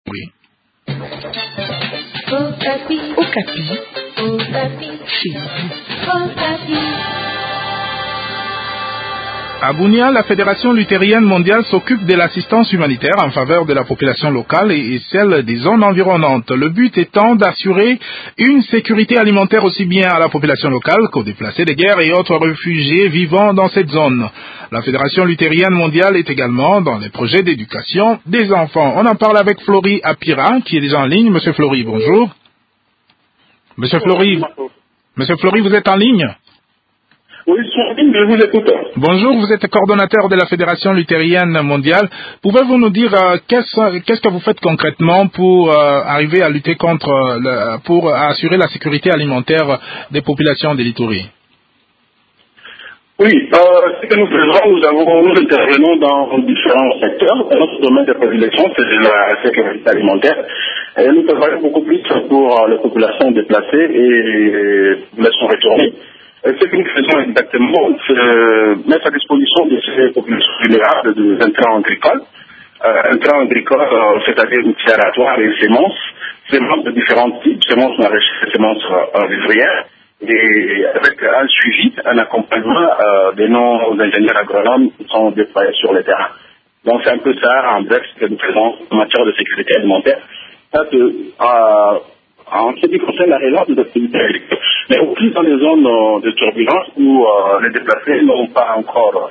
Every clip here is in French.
Oui. Okapi. Chez vous. À Bunia, la Fédération luthérienne mondiale s'occupe de l'assistance humanitaire en faveur de la population locale et celle des zones environnantes. Le but étant d'assurer une sécurité alimentaire aussi bien à la population locale qu'aux déplacés de guerre et autres réfugiés vivant dans cette zone. La Fédération luthérienne mondiale est également dans les projets d'éducation des enfants. On en parle avec Flory Apira, qui est déjà en ligne. Monsieur Flory, bonjour. Monsieur Flory, vous êtes en ligne? Oui, je vous écoute. Bonjour, vous êtes coordonnateur de la Fédération luthérienne mondiale. Pouvez-vous nous dire qu'est-ce que vous faites concrètement pour arriver à lutter pour assurer la sécurité alimentaire des populations de l'Ituri? Oui, ce que nous faisons, nous intervenons dans différents secteurs. Notre domaine de prédilection, c'est la sécurité alimentaire. Et nous travaillons beaucoup plus pour les populations déplacées et populations retournées. Ce que nous faisons exactement, c'est mettre à disposition de ces populations vulnérables des intrants agricoles. Intrants agricoles, c'est-à-dire aératoire et semences de différents types, semences maraîchères, semences vivrières, et avec un suivi, un accompagnement de nos ingénieurs agronomes qui sont déployés sur le terrain. Donc c'est un peu ça, en bref, ce que nous faisons en matière de sécurité alimentaire. En ce qui concerne la relance des activités agricoles, mais aussi dans les zones de turbulence où les déplacés n'ont pas encore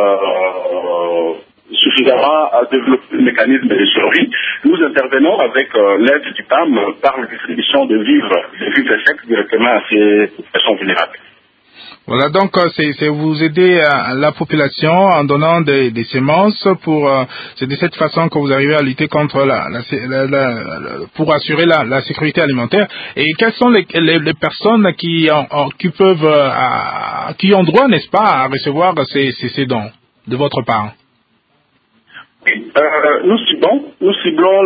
suffisamment développé le mécanisme de survie, nous intervenons avec l'aide du PAM par la distribution de vivres secs directement à ces populations vulnérables. Voilà, donc c'est vous aider à la population en donnant des semences c'est de cette façon que vous arrivez à lutter contre pour assurer la sécurité alimentaire. Et quelles sont les personnes qui ont droit, n'est-ce pas, à recevoir ces dons de votre part? Oui, nous ciblons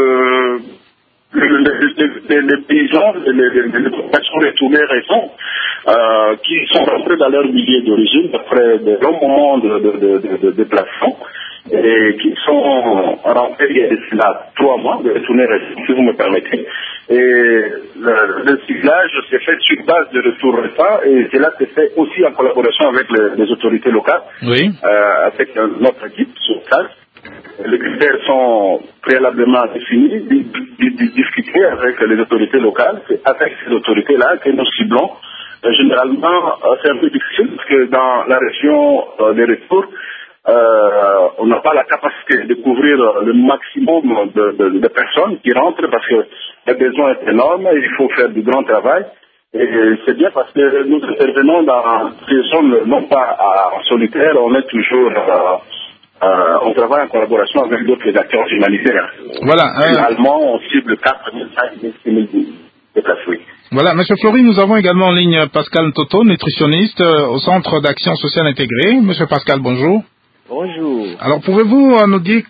les paysans, les populations retournées récentes qui sont rentrés dans leur milieu d'origine après de longs moments de déplacement et qui sont rentrés il y a d'ici là 3 mois de retournées récentes, si vous me permettez. Et le ciblage s'est fait sur base de retour récent et cela s'est fait aussi en collaboration avec les autorités locales, oui. Avec notre équipe sur place. Les critères sont préalablement définis, discutés avec les autorités locales. C'est avec ces autorités-là que nous ciblons. Généralement, c'est un peu difficile parce que dans la région des retours, on n'a pas la capacité de couvrir le maximum de personnes qui rentrent parce que le besoin est énorme, il faut faire du grand travail. Et c'est bien parce que nous intervenons dans ces zones non pas en solitaire, on est toujours... on travaille en collaboration avec d'autres acteurs humanitaires. Voilà. Généralement, on cible 4 000, 5 000, 6 000 déplacés. Voilà, Monsieur Flory, nous avons également en ligne Pascal Toto, nutritionniste au Centre d'action sociale intégrée. Monsieur Pascal, bonjour. Bonjour. Alors, pouvez-vous nous dire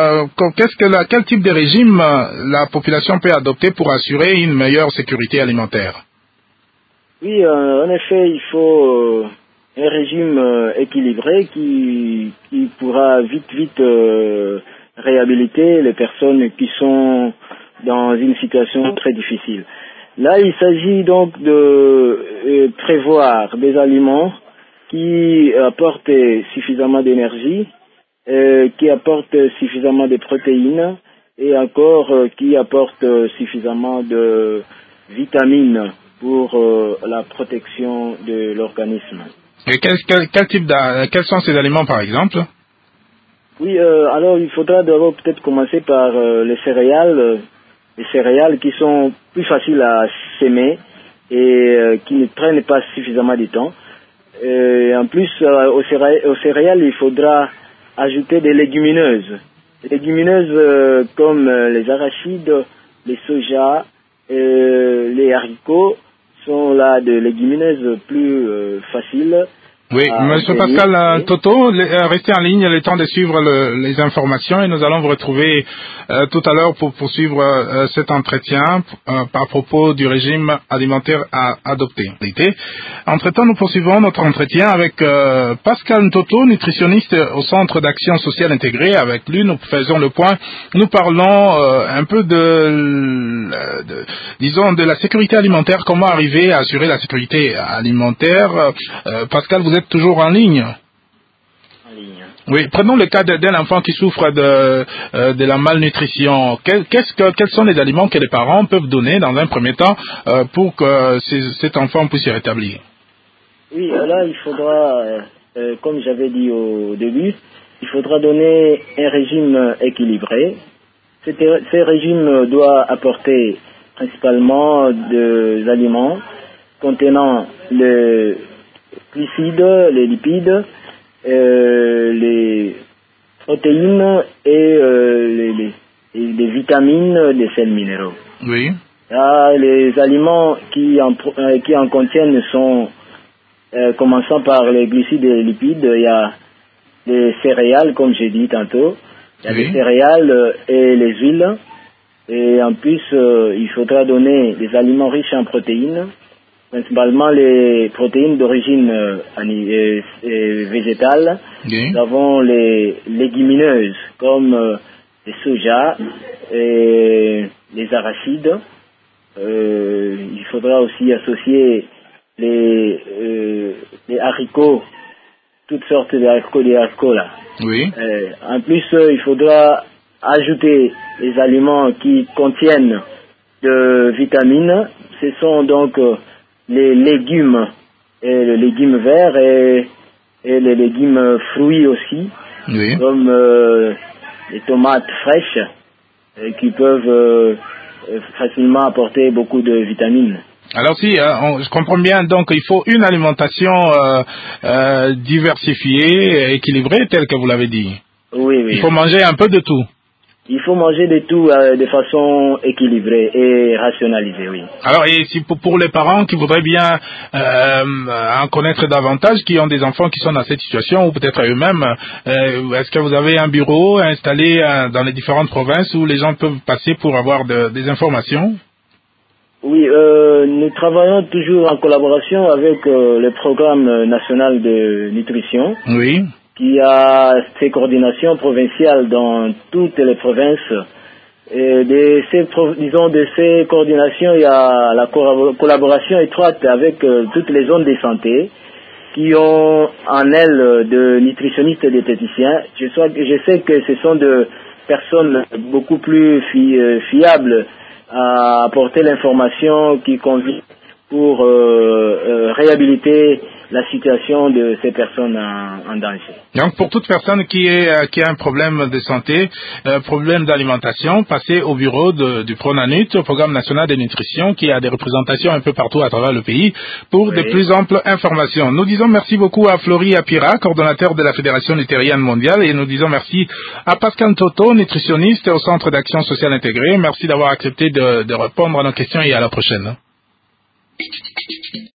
quel type de régime la population peut adopter pour assurer une meilleure sécurité alimentaire? Oui, en effet, il faut un régime équilibré qui pourra vite réhabiliter les personnes qui sont dans une situation très difficile. Là, il s'agit donc de prévoir des aliments qui apportent suffisamment d'énergie, qui apportent suffisamment de protéines et encore qui apportent suffisamment de vitamines pour la protection de l'organisme. Et quels sont ces aliments, par exemple? Oui, alors il faudra d'abord peut-être commencer par les céréales qui sont plus faciles à s'aimer et qui ne prennent pas suffisamment de temps. En plus, aux céréales, il faudra ajouter des légumineuses. Les légumineuses comme les arachides, les soja, les haricots sont là des légumineuses plus faciles Oui, Monsieur Pascal Toto, restez en ligne le temps de suivre les informations et nous allons vous retrouver tout à l'heure pour poursuivre cet entretien par propos du régime alimentaire à adopter. Entre-temps, nous poursuivons notre entretien avec Pascal Toto, nutritionniste au Centre d'action sociale intégrée. Avec lui, nous faisons le point. Nous parlons un peu disons, de la sécurité alimentaire. Comment arriver à assurer la sécurité alimentaire? Pascal, vous êtes toujours en ligne? En ligne. Oui, prenons le cas d'un enfant qui souffre de la malnutrition. Quels sont les aliments que les parents peuvent donner dans un premier temps pour que cet enfant puisse se rétablir? Oui, là, il faudra, comme j'avais dit au début, il faudra donner un régime équilibré. Ce régime doit apporter principalement des aliments contenant le glucides, les lipides, les protéines et les vitamines, les sels minéraux. Oui. Là, les aliments qui en contiennent sont, commençant par les glucides et les lipides, il y a les céréales, comme j'ai dit tantôt, il y a les céréales et les huiles, et en plus, il faudra donner des aliments riches en protéines, principalement les protéines d'origine végétale. Nous avons les légumineuses comme les soja et les arachides. Il faudra aussi associer les haricots, toutes sortes d'haricots là. Oui. En plus, il faudra ajouter les aliments qui contiennent de vitamines. Ce sont donc les légumes, et les légumes verts et les légumes fruits aussi, comme les tomates fraîches qui peuvent facilement apporter beaucoup de vitamines. Alors si, je comprends bien, donc il faut une alimentation diversifiée, équilibrée, telle que vous l'avez dit. Oui. Il faut manger un peu de tout. Il faut manger de tout de façon équilibrée et rationalisée, oui. Alors, et si pour les parents qui voudraient bien en connaître davantage, qui ont des enfants qui sont dans cette situation, ou peut-être eux-mêmes, est-ce que vous avez un bureau installé dans les différentes provinces où les gens peuvent passer pour avoir des informations? Oui, nous travaillons toujours en collaboration avec le programme national de nutrition. Oui. Qui a ses coordinations provinciales dans toutes les provinces. Et de ces coordinations, il y a la collaboration étroite avec toutes les zones de santé qui ont en elles de nutritionnistes et diététiciens. Je sais que ce sont de personnes beaucoup plus fiables à apporter l'information qui convient pour réhabiliter la situation de ces personnes en danger. Donc, pour toute personne qui a un problème de santé, problème d'alimentation, passez au bureau du PRONANUT, au Programme national de nutrition, qui a des représentations un peu partout à travers le pays, pour de plus amples informations. Nous disons merci beaucoup à Florie Apira, coordonnateur de la Fédération luthérienne mondiale, et nous disons merci à Pascal Toto, nutritionniste au Centre d'action sociale intégrée. Merci d'avoir accepté de répondre à nos questions et à la prochaine.